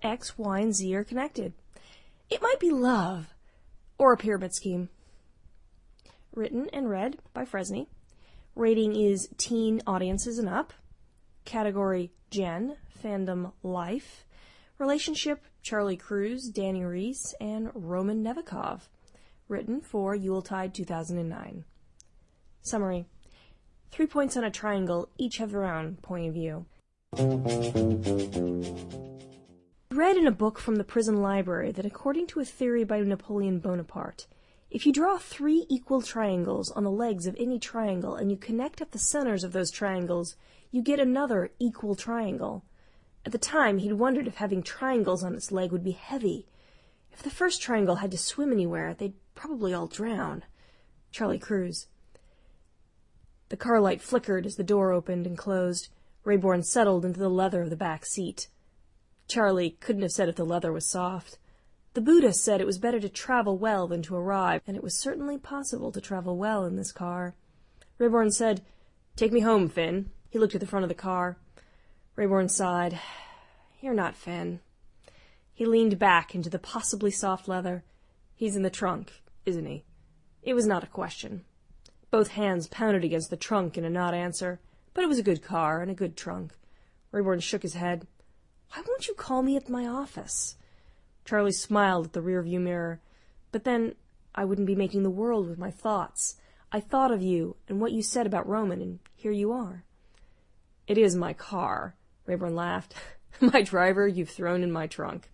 X, Y, and Z are connected. It might be love, or a pyramid scheme. Written and read by Fresney. Rating is teen audiences and up. Category Gen, fandom life. Relationship Charlie Cruz, Danny Reese, and Roman Nevikov. Written for Yuletide 2009. Summary. 3 points on a triangle, each have their own point of view. Read in a book from the prison library that according to a theory by Napoleon Bonaparte, if you draw 3 equal triangles on the legs of any triangle and you connect up the centers of those triangles, you get another equal triangle. At the time, he'd wondered if having triangles on its leg would be heavy. If the first triangle had to swim anywhere, they'd probably all drown. Charlie Cruz. The car light flickered as the door opened and closed. Rayborn settled into the leather of the back seat. Charlie couldn't have said if the leather was soft. The Buddha said it was better to travel well than to arrive, and it was certainly possible to travel well in this car. Rayborn said, "Take me home, Finn." He looked at the front of the car. Rayborn sighed. "You're not Finn." He leaned back into the possibly soft leather. "He's in the trunk, isn't he?" It was not a question. Both hands pounded against the trunk in a not answer, but it was a good car and a good trunk. Rayborn shook his head. "Why won't you call me at my office?" Charlie smiled at the rearview mirror. "But then I wouldn't be making the world with my thoughts. I thought of you and what you said about Roman, and here you are." "It is my car," Rayborn laughed. "My driver you've thrown in my trunk."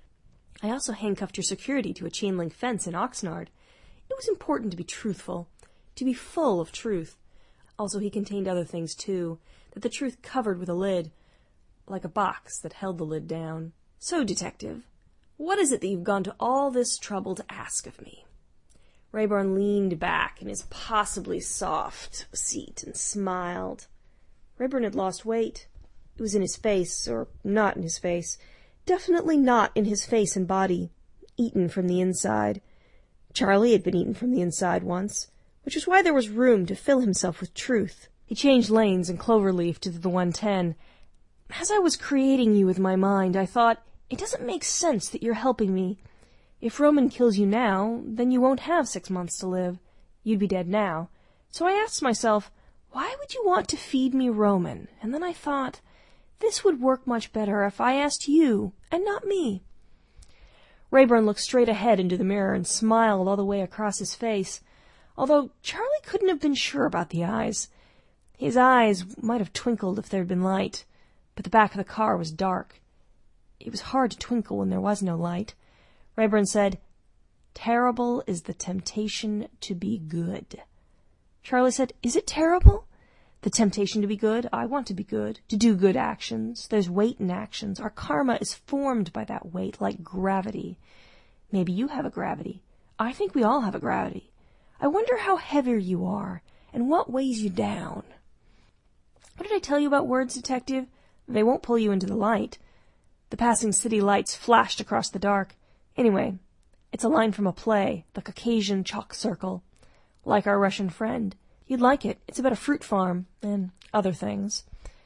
"I also handcuffed your security to a chain-link fence in Oxnard. It was important to be truthful, to be full of truth. Also, he contained other things, too, that the truth covered with a lid, like a box that held the lid down. So, detective, what is it that you've gone to all this trouble to ask of me?" Rayborn leaned back in his possibly soft seat and smiled. Rayborn had lost weight. It was in his face, or not in his face. Definitely not in his face and body. Eaten from the inside. Charlie had been eaten from the inside once, which was why there was room to fill himself with truth. He changed lanes and Cloverleaf to the 110. "As I was creating you with my mind, I thought, it doesn't make sense that you're helping me. If Roman kills you now, then you won't have 6 months to live. You'd be dead now. So I asked myself, why would you want to feed me Roman? And then I thought, this would work much better if I asked you, and not me." Rayborn looked straight ahead into the mirror and smiled all the way across his face, although Charlie couldn't have been sure about the eyes. His eyes might have twinkled if there had been light, but the back of the car was dark. It was hard to twinkle when there was no light. Rayborn said, "Terrible is the temptation to be good." Charlie said, "Is it terrible? The temptation to be good? I want to be good, to do good actions. There's weight in actions. Our karma is formed by that weight, like gravity. Maybe you have a gravity. I think we all have a gravity. I wonder how heavier you are, and what weighs you down." "What did I tell you about words, detective? They won't pull you into the light." The passing city lights flashed across the dark. "Anyway, it's a line from a play, The Caucasian Chalk Circle. Like Our Russian Friend. You'd like it. It's about a fruit farm, and other things."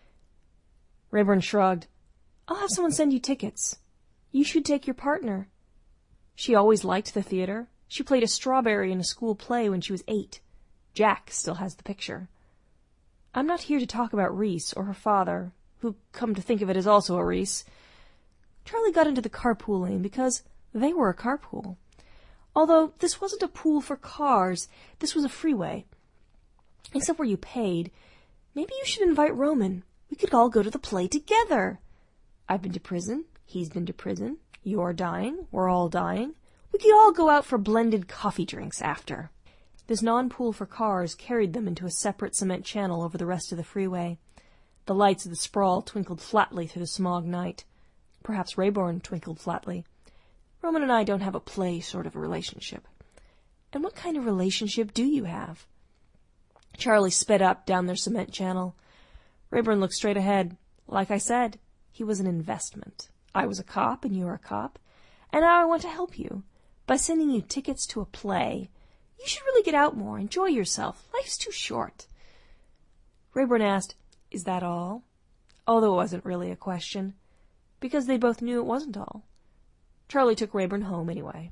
Rayborn shrugged. "I'll have someone send you tickets. You should take your partner. She always liked the theater. She played a strawberry in a school play when she was 8. Jack still has the picture." "I'm not here to talk about Reese or her father, who, come to think of it, is also a Reese." Charlie got into the carpool lane because they were a carpool. Although this wasn't a pool for cars, this was a freeway. Except where you paid. "Maybe you should invite Roman. We could all go to the play together. I've been to prison. He's been to prison. You're dying. We're all dying. We could all go out for blended coffee drinks after." This non-pool for cars carried them into a separate cement channel over the rest of the freeway. The lights of the sprawl twinkled flatly through the smog night. Perhaps Rayborn twinkled flatly. "Roman and I don't have a play sort of a relationship." "And what kind of relationship do you have?" Charlie sped up down their cement channel. Rayborn looked straight ahead. "Like I said, he was an investment. I was a cop and you're a cop, and now I want to help you by sending you tickets to a play. You should really get out more, enjoy yourself. Life's too short." Rayborn asked, "Is that all?" Although it wasn't really a question. because they both knew it wasn't all. Charlie took Rayburn home anyway.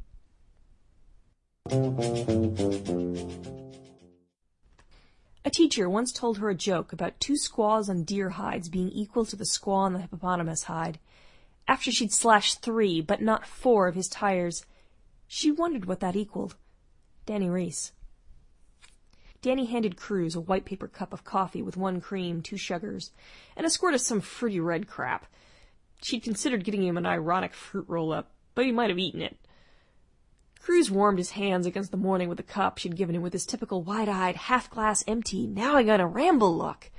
A teacher once told her a joke about 2 squaws on deer hides being equal to the squaw on the hippopotamus hide. After she'd slashed 3, but not 4 of his tires, she wondered what that equaled. Danny Reese. Danny handed Cruz a white paper cup of coffee with 1 cream, 2 sugars, and a squirt of some fruity red crap. She'd considered getting him an ironic fruit roll-up, but he might have eaten it. Cruz warmed his hands against the morning with the cup she'd given him with his typical wide-eyed, half-glass empty, now-I-gotta-ramble look.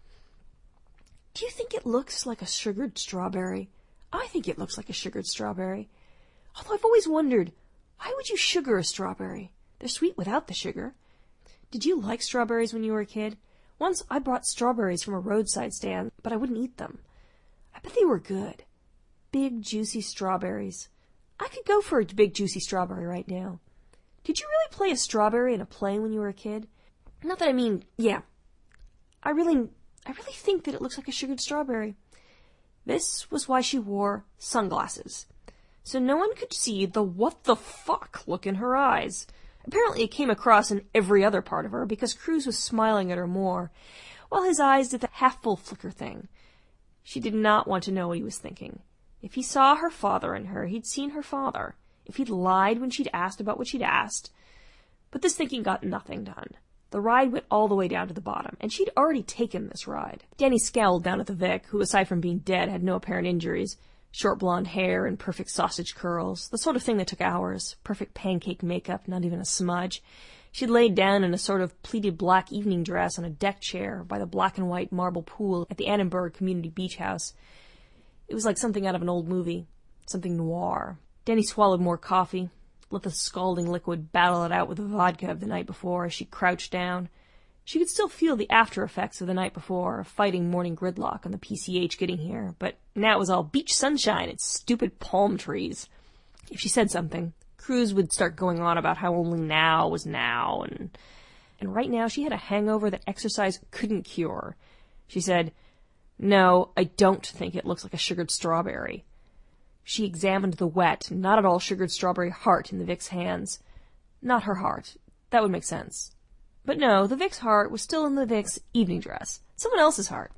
Do you think it looks like a sugared strawberry? I think it looks like a sugared strawberry. Although I've always wondered, why would you sugar a strawberry? They're sweet without the sugar. Did you like strawberries when you were a kid? Once I bought strawberries from a roadside stand, but I wouldn't eat them. I bet they were good. Big, juicy strawberries. I could go for a big, juicy strawberry right now. Did you really play a strawberry in a play when you were a kid? Not that I mean, yeah. I really think that it looks like a sugared strawberry. This was why she wore sunglasses, so no one could see the what the fuck look in her eyes. Apparently it came across in every other part of her, because Cruz was smiling at her more, while his eyes did the half-full flicker thing. She did not want to know what he was thinking. If he saw her father in her, he'd seen her father. If he'd lied when she'd asked about what she'd asked. But this thinking got nothing done. The ride went all the way down to the bottom, and she'd already taken this ride. Danny scowled down at the Vic, who, aside from being dead, had no apparent injuries. Short blonde hair and perfect sausage curls. The sort of thing that took hours. Perfect pancake makeup, not even a smudge. She'd laid down in a sort of pleated black evening dress on a deck chair by the black and white marble pool at the Annenberg Community Beach House. It was like something out of an old movie. Something noir. Danny swallowed more coffee, let the scalding liquid battle it out with the vodka of the night before as she crouched down. She could still feel the after-effects of the night before, fighting morning gridlock on the PCH getting here, but now it was all beach sunshine and stupid palm trees. If she said something, Cruz would start going on about how only now was now, and right now she had a hangover that exercise couldn't cure. She said, "No, I don't think it looks like a sugared strawberry." She examined the wet, not at all sugared strawberry heart in the Vic's hands. Not her heart. That would make sense. But no, the Vic's heart was still in the Vic's evening dress. Someone else's heart.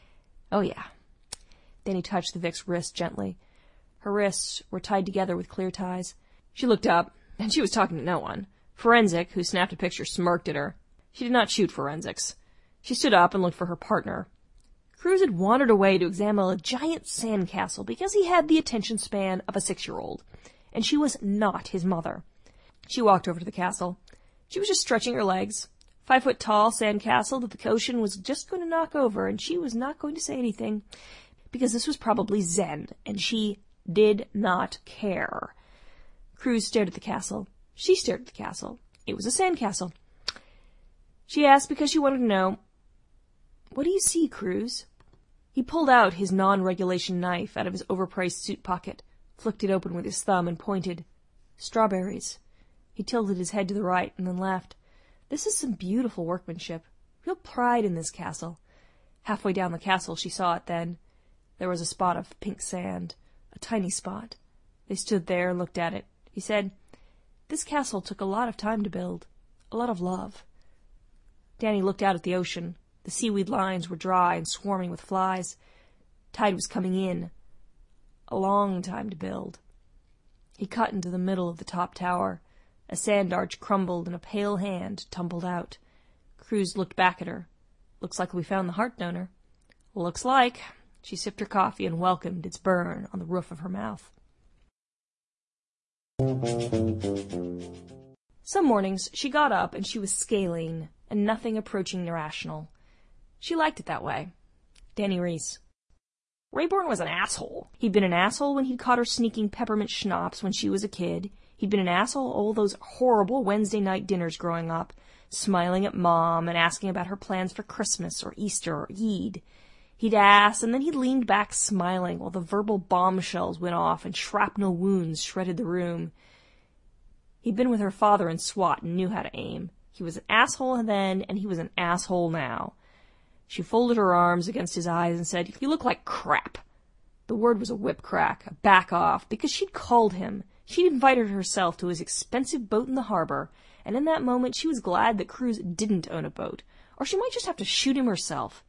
Oh, yeah. Danny touched the Vic's wrist gently. Her wrists were tied together with clear ties. She looked up, and she was talking to no one. Forensic, who snapped a picture, smirked at her. She did not shoot forensics. She stood up and looked for her partner. Cruz had wandered away to examine a giant sandcastle because he had the attention span of a 6-year-old, and she was not his mother. She walked over to the castle. She was just stretching her legs. 5-foot-tall sandcastle that the ocean was just going to knock over, and she was not going to say anything, because this was probably Zen, and she did not care. Cruz stared at the castle. She stared at the castle. It was a sandcastle. She asked because she wanted to know, "What do you see, Cruz?" He pulled out his non-regulation knife out of his overpriced suit pocket, flicked it open with his thumb, and pointed. "Strawberries." He tilted his head to the right and then laughed. "This is some beautiful workmanship. Real pride in this castle." Halfway down the castle she saw it then. There was a spot of pink sand. A tiny spot. They stood there and looked at it. He said, "This castle took a lot of time to build. A lot of love." Danny looked out at the ocean. The seaweed lines were dry and swarming with flies. Tide was coming in. A long time to build. He cut into the middle of the top tower. A sand arch crumbled and a pale hand tumbled out. Cruz looked back at her. "Looks like we found the heart donor." "Looks like." She sipped her coffee and welcomed its burn on the roof of her mouth. Some mornings she got up and she was scalene, and nothing approaching irrational. She liked it that way. Danny Reese. Rayburn was an asshole. He'd been an asshole when he'd caught her sneaking peppermint schnapps when she was a kid. He'd been an asshole all those horrible Wednesday night dinners growing up, smiling at Mom and asking about her plans for Christmas or Easter or Eid. He'd ask, and then he'd leaned back smiling while the verbal bombshells went off and shrapnel wounds shredded the room. He'd been with her father in SWAT and knew how to aim. He was an asshole then, and he was an asshole now. She folded her arms against his eyes and said, "You look like crap." The word was a whip crack, a back off, because she'd called him. She'd invited herself to his expensive boat in the harbor, and in that moment she was glad that Cruz didn't own a boat, or she might just have to shoot him herself.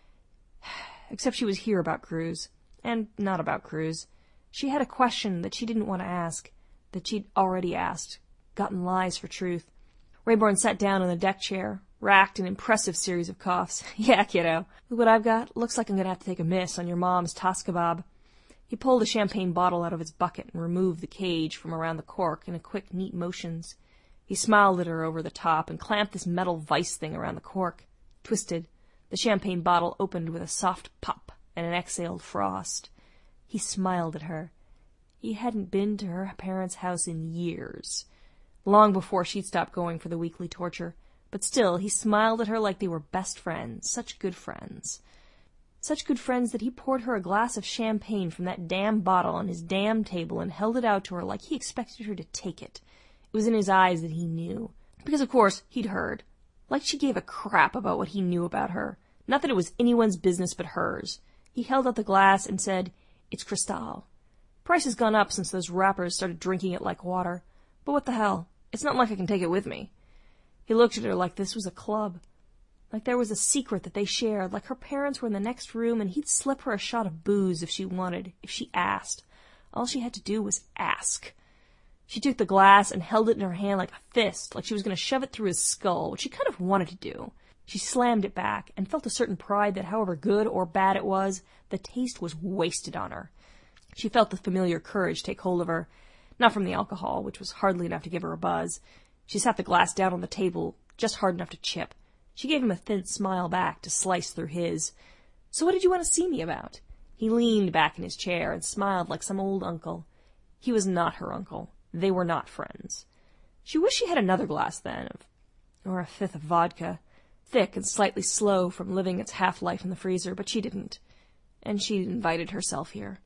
Except she was here about Cruz, and not about Cruz. She had a question that she didn't want to ask, that she'd already asked, gotten lies for truth. Rayborn sat down on the deck chair, racked an impressive series of coughs. Yeah, kiddo. Look what I've got. Looks like I'm gonna have to take a miss on your mom's toss kebab. He pulled a champagne bottle out of its bucket and removed the cage from around the cork in quick, neat motions. He smiled at her over the top and clamped this metal vice thing around the cork. Twisted. The champagne bottle opened with a soft pop and an exhaled frost. He smiled at her. He hadn't been to her parents' house in years. Long before she'd stopped going for the weekly torture. But still, he smiled at her like they were best friends, such good friends. Such good friends that he poured her a glass of champagne from that damn bottle on his damn table and held it out to her like he expected her to take it. It was in his eyes that he knew. Because, of course, he'd heard. Like she gave a crap about what he knew about her. Not that it was anyone's business but hers. He held out the glass and said, "It's Cristal. Price has gone up since those rappers started drinking it like water. But what the hell? It's not like I can take it with me." He looked at her like this was a club. Like there was a secret that they shared, like her parents were in the next room and he'd slip her a shot of booze if she wanted, if she asked. All she had to do was ask. She took the glass and held it in her hand like a fist, like she was going to shove it through his skull, which she kind of wanted to do. She slammed it back and felt a certain pride that however good or bad it was, the taste was wasted on her. She felt the familiar courage take hold of her, not from the alcohol, which was hardly enough to give her a buzz. She sat the glass down on the table, just hard enough to chip. She gave him a thin smile back to slice through his. "So what did you want to see me about?" He leaned back in his chair and smiled like some old uncle. He was not her uncle. They were not friends. She wished she had another glass then, or a fifth of vodka, thick and slightly slow from living its half-life in the freezer, but she didn't. And she invited herself here.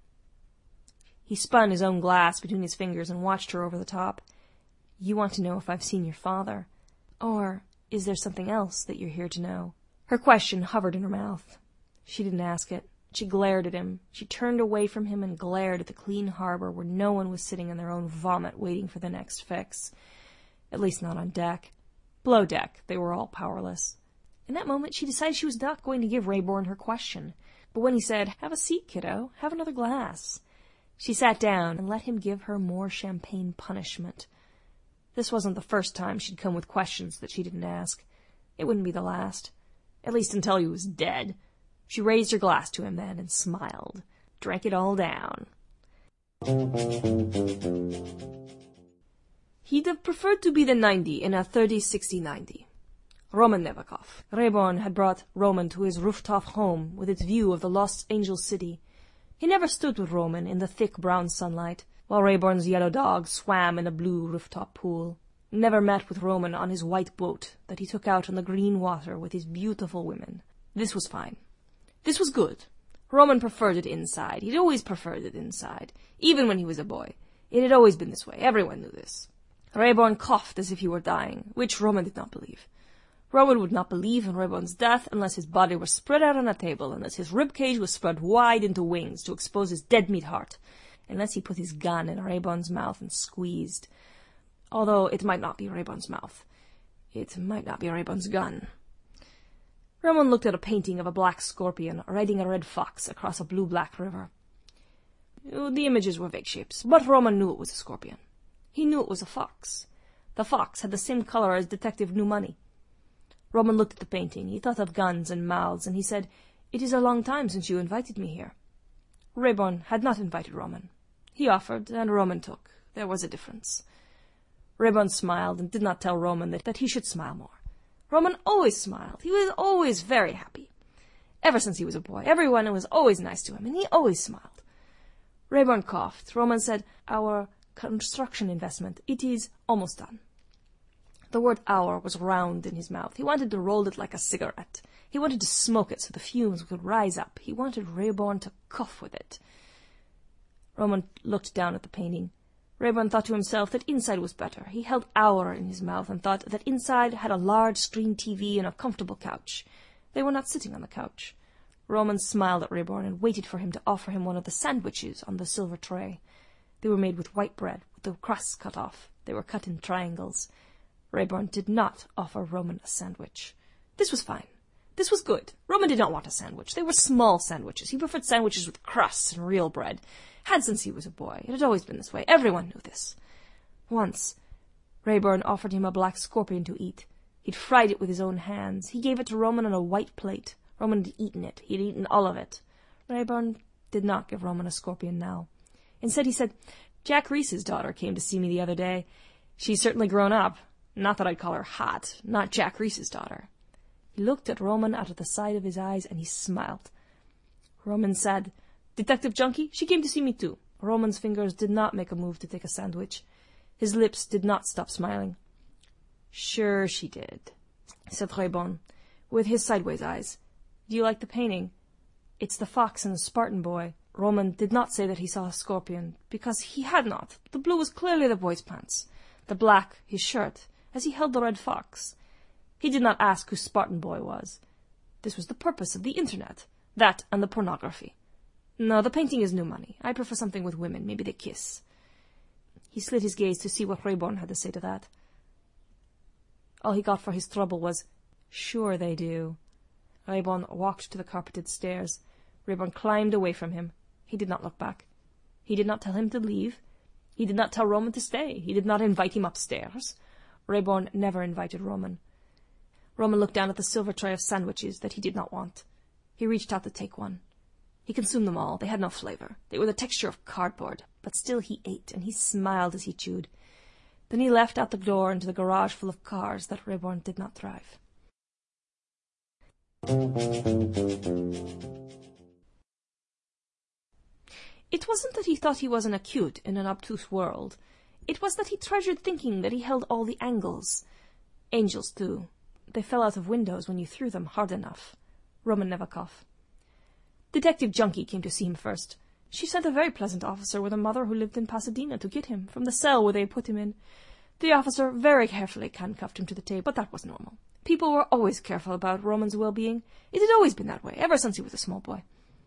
He spun his own glass between his fingers and watched her over the top. "You want to know if I've seen your father? Or is there something else that you're here to know?" Her question hovered in her mouth. She didn't ask it. She glared at him. She turned away from him and glared at the clean harbor where no one was sitting in their own vomit waiting for the next fix. At least not on deck. Below deck, they were all powerless. In that moment, she decided she was not going to give Rayborn her question. But when he said, "Have a seat, kiddo. Have another glass," she sat down and let him give her more champagne punishment. This wasn't the first time she'd come with questions that she didn't ask. It wouldn't be the last. At least until he was dead. She raised her glass to him then and smiled. Drank it all down. He'd have preferred to be the 90 in a 30-60-90. Roman Nevakov. Rayborn had brought Roman to his rooftop home with its view of the Lost Angel City. He never stood with Roman in the thick brown sunlight, while Rayborn's yellow dog swam in the blue rooftop pool. Never met with Roman on his white boat that he took out on the green water with his beautiful women. This was fine. This was good. Roman preferred it inside. He'd always preferred it inside, even when he was a boy. It had always been this way. Everyone knew this. Rayborn coughed as if he were dying, which Roman did not believe. Roman would not believe in Rayborn's death unless his body was spread out on a table, unless his ribcage was spread wide into wings to expose his dead-meat heart, unless he put his gun in Rayborn's mouth and squeezed. Although it might not be Rayborn's mouth. It might not be Rayborn's gun. Roman looked at a painting of a black scorpion riding a red fox across a blue-black river. The images were vague shapes, but Roman knew it was a scorpion. He knew it was a fox. The fox had the same color as Detective New Money. Roman looked at the painting. He thought of guns and mouths, and he said, "It is a long time since you invited me here." Rayborn had not invited Roman. He offered, and Roman took. There was a difference. Rayborn smiled and did not tell Roman that he should smile more. Roman always smiled. He was always very happy. Ever since he was a boy, everyone was always nice to him, and he always smiled. Rayborn coughed. Roman said, "Our construction investment, it is almost done." The word "our" was round in his mouth. He wanted to roll it like a cigarette. He wanted to smoke it so the fumes would rise up. He wanted Rayborn to cough with it. Roman looked down at the painting. Rayborn thought to himself that inside was better. He held "our" in his mouth and thought that inside had a large screen TV and a comfortable couch. They were not sitting on the couch. Roman smiled at Rayborn and waited for him to offer him one of the sandwiches on the silver tray. They were made with white bread, with the crusts cut off. They were cut in triangles. Rayborn did not offer Roman a sandwich. This was fine. This was good. Roman did not want a sandwich. They were small sandwiches. He preferred sandwiches with crusts and real bread. Had since he was a boy. It had always been this way. Everyone knew this. Once, Rayborn offered him a black scorpion to eat. He'd fried it with his own hands. He gave it to Roman on a white plate. Roman had eaten it. He had eaten all of it. Rayborn did not give Roman a scorpion now. Instead, he said, "Jack Reese's daughter came to see me the other day. She's certainly grown up. Not that I'd call her hot. Not Jack Reese's daughter." He looked at Roman out of the side of his eyes, and he smiled. Roman said, "Detective Junkie, she came to see me too." Roman's fingers did not make a move to take a sandwich. His lips did not stop smiling. "Sure she did," said Rayborn, with his sideways eyes. "Do you like the painting? It's the fox and the Spartan boy." Roman did not say that he saw a scorpion, because he had not. The blue was clearly the boy's pants, the black his shirt, as he held the red fox. He did not ask who Spartan boy was. This was the purpose of the internet, that and the pornography. "No, the painting is new money. I prefer something with women. Maybe they kiss." He slid his gaze to see what Rayborn had to say to that. All he got for his trouble was, "Sure they do." Rayborn walked to the carpeted stairs. Rayborn climbed away from him. He did not look back. He did not tell him to leave. He did not tell Roman to stay. He did not invite him upstairs. Rayborn never invited Roman. Roman looked down at the silver tray of sandwiches that he did not want. He reached out to take one. He consumed them all. They had no flavor. They were the texture of cardboard. But still he ate, and he smiled as he chewed. Then he left out the door into the garage full of cars that Rayborn did not drive. It wasn't that he thought he wasn't acute in an obtuse world. It was that he treasured thinking that he held all the angles. Angels, too. They fell out of windows when you threw them hard enough. Roman Nevikov. Detective Junkie came to see him first. She sent a very pleasant officer with a mother who lived in Pasadena to get him from the cell where they had put him in. The officer very carefully handcuffed him to the table, but that was normal. People were always careful about Roman's well-being. It had always been that way, ever since he was a small boy.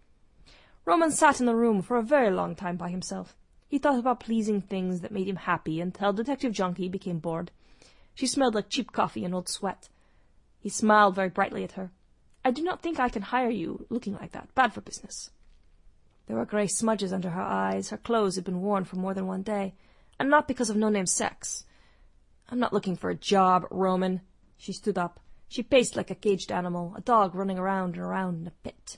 Roman sat in the room for a very long time by himself. He thought about pleasing things that made him happy until Detective Junkie became bored. She smelled like cheap coffee and old sweat. He smiled very brightly at her. "I do not think I can hire you looking like that. Bad for business." There were gray smudges under her eyes. Her clothes had been worn for more than one day, and not because of no-name sex. "I'm not looking for a job, Roman." She stood up. She paced like a caged animal, a dog running around and around in a pit.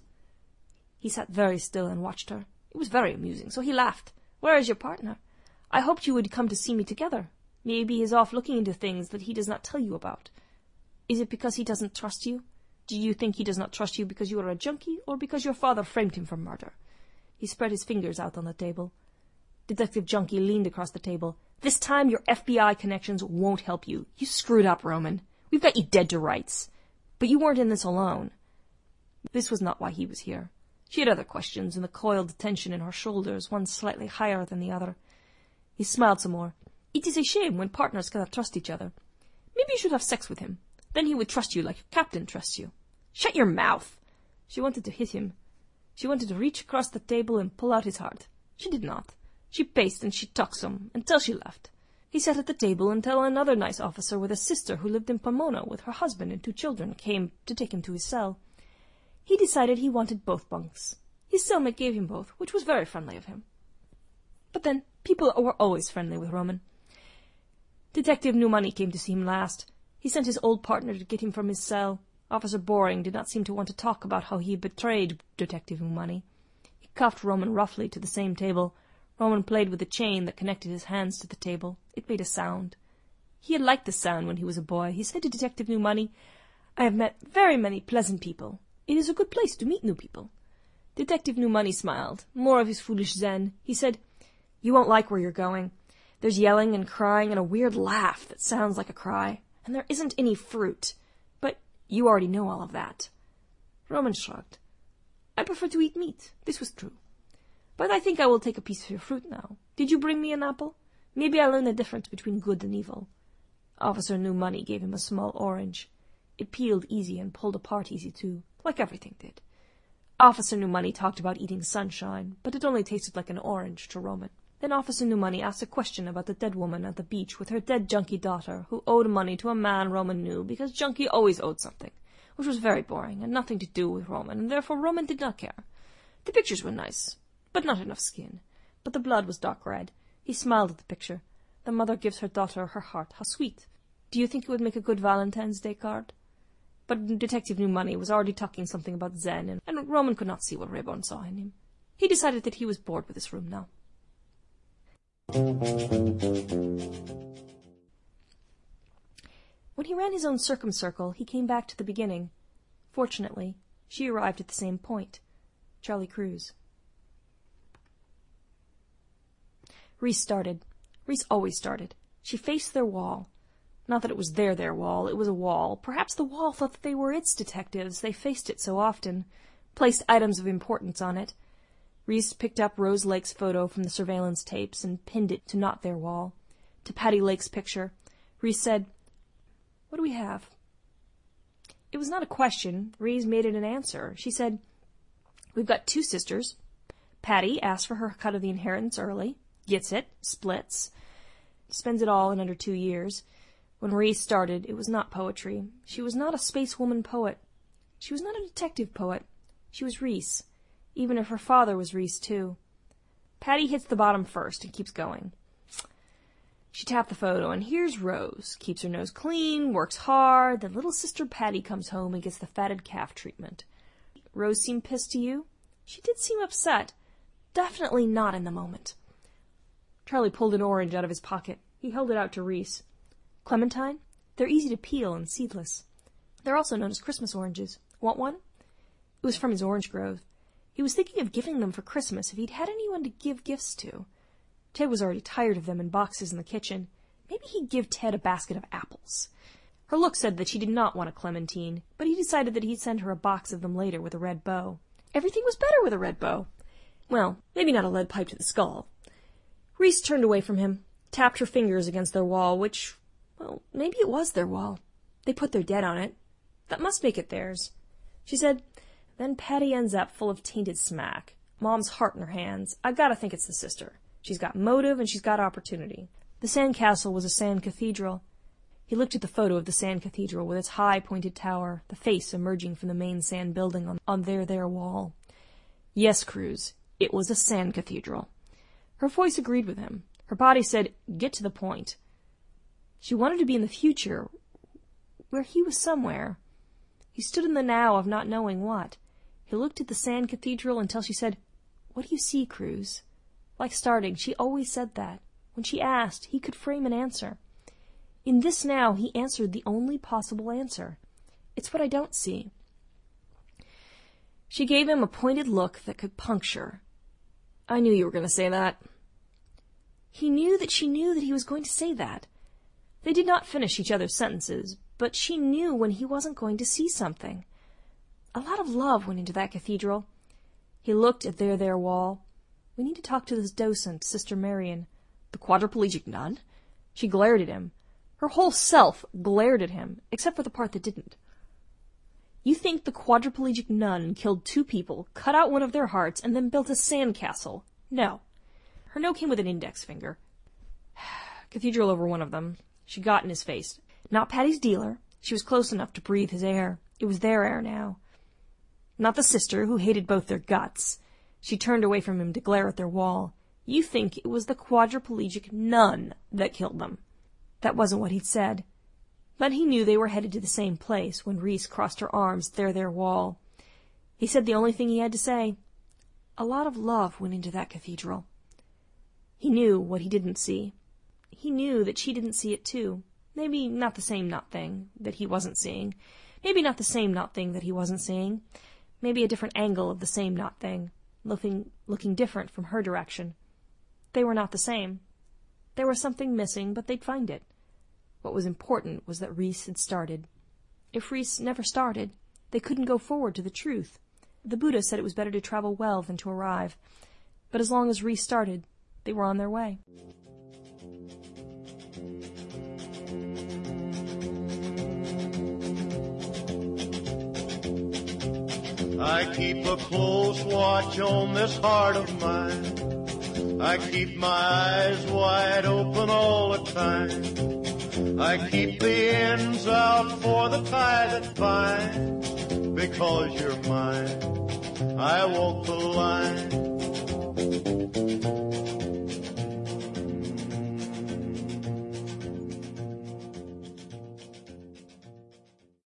He sat very still and watched her. It was very amusing, so he laughed. "Where is your partner? I hoped you would come to see me together. Maybe he is off looking into things that he does not tell you about. Is it because he doesn't trust you? Do you think he does not trust you because you are a junkie, or because your father framed him for murder?" He spread his fingers out on the table. Detective Junkie leaned across the table. "This time your FBI connections won't help you. You screwed up, Roman. We've got you dead to rights. But you weren't in this alone." This was not why he was here. She had other questions, and the coiled tension in her shoulders, one slightly higher than the other. He smiled some more. "It is a shame when partners cannot trust each other. Maybe you should have sex with him. Then he would trust you like your captain trusts you." "Shut your mouth!" She wanted to hit him. She wanted to reach across the table and pull out his heart. She did not. She paced and she talked some, until she left. He sat at the table until another nice officer with a sister who lived in Pomona with her husband and 2 children came to take him to his cell. He decided he wanted both bunks. His cellmate gave him both, which was very friendly of him. But then, people were always friendly with Roman. Detective New Money came to see him last. He sent his old partner to get him from his cell. Officer Boring did not seem to want to talk about how he had betrayed Detective New Money. He cuffed Roman roughly to the same table. Roman played with the chain that connected his hands to the table. It made a sound. He had liked the sound when he was a boy. He said to Detective New Money, "I have met very many pleasant people. It is a good place to meet new people." Detective New Money smiled, more of his foolish zen. He said, "You won't like where you're going. There's yelling and crying and a weird laugh that sounds like a cry, and there isn't any fruit. But you already know all of that." Roman shrugged. "I prefer to eat meat." This was true. "But I think I will take a piece of your fruit now. Did you bring me an apple? Maybe I'll learn the difference between good and evil." Officer New Money gave him a small orange. It peeled easy and pulled apart easy, too, like everything did. Officer New Money talked about eating sunshine, but it only tasted like an orange to Roman. Then Officer New Money asked a question about the dead woman at the beach with her dead junkie daughter, who owed money to a man Roman knew, because junkie always owed something, which was very boring and nothing to do with Roman, and therefore Roman did not care. The pictures were nice, but not enough skin. But the blood was dark red. He smiled at the picture. The mother gives her daughter her heart. How sweet. Do you think it would make a good Valentine's Day card? But Detective New Money was already talking something about Zen, and Roman could not see what Rayburn saw in him. He decided that he was bored with his room now. When he ran his own circumcircle, he came back to the beginning. Fortunately, she arrived at the same point. Charlie Cruz. Reese started. Reese always started. She faced their wall. Not that it was their wall, it was a wall. Perhaps the wall thought that they were its detectives. They faced it so often. Placed items of importance on it. Reese picked up Rose Lake's photo from the surveillance tapes and pinned it to not their wall. To Patty Lake's picture. Reese said, "What do we have?" It was not a question. Reese made it an answer. She said, "We've got 2 sisters. Patty asks for her cut of the inheritance early. Gets it. Splits. Spends it all in under 2 years. When Reese started, it was not poetry. She was not a spacewoman poet. She was not a detective poet. She was Reese, even if her father was Reese, too. Patty hits the bottom first and keeps going. She tapped the photo, and here's Rose. Keeps her nose clean, works hard. Then little sister Patty comes home and gets the fatted calf treatment. Rose seemed pissed to you? She did seem upset. Definitely not in the moment. Charlie pulled an orange out of his pocket. He held it out to Reese. Clementine? They're easy to peel and seedless. They're also known as Christmas oranges. Want one? It was from his orange grove. He was thinking of giving them for Christmas if he'd had anyone to give gifts to. Ted was already tired of them in boxes in the kitchen. Maybe he'd give Ted a basket of apples. Her look said that she did not want a clementine, but he decided that he'd send her a box of them later with a red bow. Everything was better with a red bow. Well, maybe not a lead pipe to the skull. Reese turned away from him, tapped her fingers against their wall, which, well, maybe it was their wall. They put their dead on it. That must make it theirs. She said, "Then Patty ends up full of tainted smack. Mom's heart in her hands. I gotta think it's the sister. She's got motive and she's got opportunity." The sand castle was a sand cathedral. He looked at the photo of the sand cathedral with its high pointed tower, the face emerging from the main sand building on their wall. Yes, Cruz, it was a sand cathedral. Her voice agreed with him. Her body said, "Get to the point." She wanted to be in the future, where he was somewhere. He stood in the now of not knowing what. He looked at the sand cathedral until she said, "What do you see, Cruz?" Like starting, she always said that. When she asked, he could frame an answer. In this now, he answered the only possible answer. "It's what I don't see." She gave him a pointed look that could puncture. "I knew you were going to say that." He knew that she knew that he was going to say that. They did not finish each other's sentences, but she knew when he wasn't going to see something. A lot of love went into that cathedral. He looked at their wall. "We need to talk to this docent, Sister Marion." The quadriplegic nun? She glared at him. Her whole self glared at him, except for the part that didn't. "You think the quadriplegic nun killed 2 people, cut out one of their hearts, and then built a sandcastle? No." Her no came with an index finger. Cathedral over one of them. She got in his face. Not Patty's dealer. She was close enough to breathe his air. It was their air now. Not the sister, who hated both their guts. She turned away from him to glare at their wall. "You think it was the quadriplegic nun that killed them." That wasn't what he'd said. But he knew they were headed to the same place when Reese crossed her arms at their wall. He said the only thing he had to say. A lot of love went into that cathedral. He knew what he didn't see. He knew that she didn't see it too. Maybe not the same not thing that he wasn't seeing. Maybe not the same not thing that he wasn't seeing. Maybe a different angle of the same not thing, looking different from her direction. They were not the same. There was something missing, but they'd find it. What was important was that Reese had started. If Reese never started, they couldn't go forward to the truth. The Buddha said it was better to travel well than to arrive. But as long as Reese started, they were on their way. I keep a close watch on this heart of mine. I keep my eyes wide open all the time. I keep the ends out for the tie that binds. Because you're mine, I walk the line.